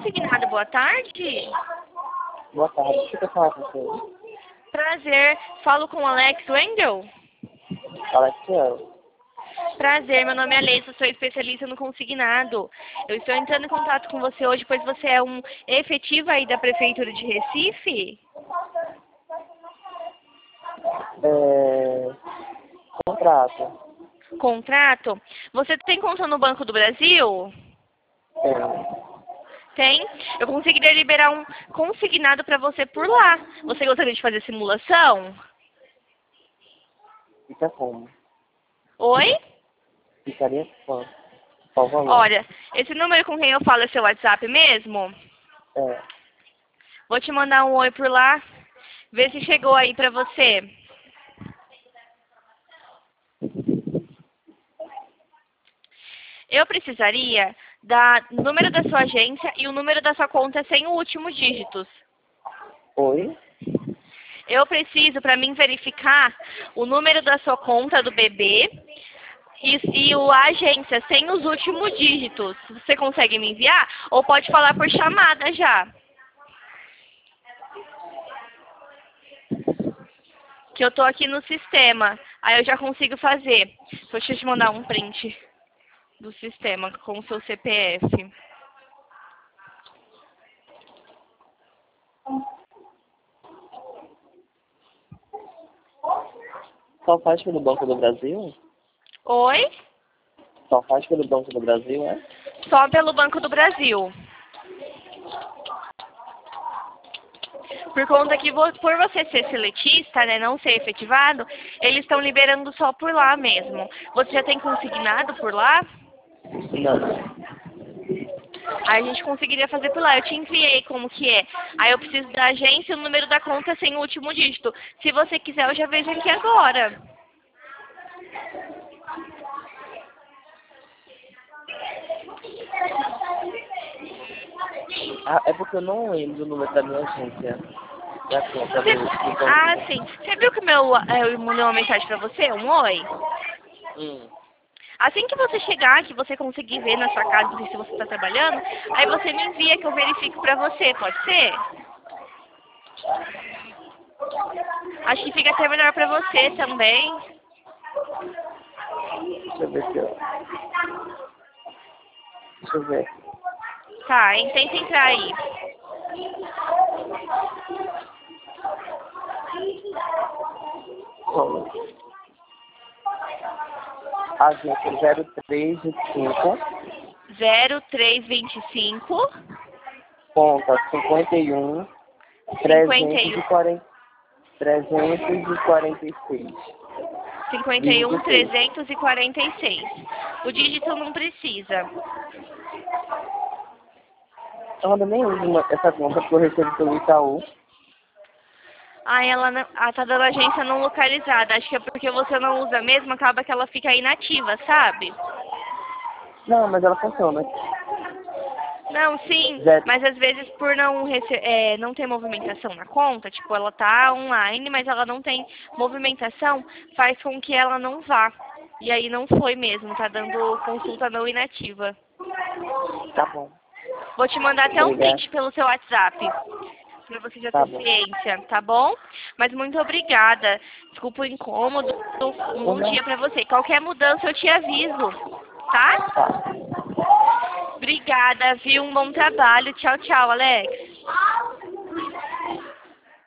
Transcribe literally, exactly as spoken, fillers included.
consignado, boa tarde. Boa tarde, deixa eu falar com você. Prazer, falo com o Alex Wendel. Alexiano. Prazer, meu nome é Alessa, sou especialista no consignado. Eu estou entrando em contato com você hoje, pois você é um efetivo aí da Prefeitura de Recife? É... Contrato. Contrato? Você tem conta no Banco do Brasil? É. Tem? Eu conseguiria liberar um consignado para você por lá. Você gostaria de fazer simulação? Fica como? Oi? Ficaria quanto? Qual o valor? Olha, esse número com quem eu falo é seu WhatsApp mesmo? É. Vou te mandar um oi por lá. Vê se chegou aí pra você. Eu precisaria da número da sua agência e o número da sua conta sem o último dígitos. Oi? Eu preciso, para mim verificar, o número da sua conta do bebê e, e o a agência sem os últimos dígitos. Você consegue me enviar? Ou pode falar por chamada já? Que eu tô aqui no sistema. Aí eu já consigo fazer. Deixa eu te mandar um print do sistema com o seu C P F. Só faz pelo Banco do Brasil? Oi? Só faz pelo Banco do Brasil, é? Só pelo Banco do Brasil. Por conta que vo- por você ser seletista, né, não ser efetivado, eles estão liberando só por lá mesmo. Você já tem consignado por lá? Não. Aí a gente conseguiria fazer por lá. Eu te enviei como que é. Aí eu preciso da agência e o número da conta sem o último dígito. Se você quiser, eu já vejo aqui agora. Ah, é porque eu não lembro do número da minha agência. Da conta Você... do, do Ah, banco. sim. Você viu que o meu, eu mandei uma mensagem pra você? Um oi? Hum. Assim que você chegar, que você conseguir ver na sua casa, não sei se você está trabalhando, aí você me envia que eu verifico pra você, pode ser? Acho que fica até melhor pra você também. Deixa eu ver se eu... Deixa eu ver. Tá, hein? Tenta entrar aí. Como? Agência zero três vinte e cinco. zero três vinte e cinco, Conta cinquenta e um. cinquenta trezentos e e um, quarenta. trezentos e quarenta e seis. cinquenta e um, Dígito seis. trezentos e quarenta e seis. O dígito não precisa. Eu ainda nem uso uma- essa conta porque eu recebo pelo Itaú. Ah, ela não, ah, tá dando agência não localizada. Acho que é porque você não usa mesmo, acaba que ela fica inativa, sabe? Não, mas ela funciona. Não, sim, Zero. mas às vezes por não, rece é, não ter movimentação na conta, tipo, ela tá online, mas ela não tem movimentação, faz com que ela não vá. E aí não foi mesmo, tá dando consulta não inativa. Tá bom. Vou te mandar até um Obrigado. print pelo seu WhatsApp, pra você já Tá ter bom. ciência, tá bom? Mas muito obrigada. Desculpa o incômodo. Um bom Não. dia pra você. Qualquer mudança eu te aviso, tá? Tá. Obrigada, viu? Um bom trabalho. Tchau, tchau, Alex.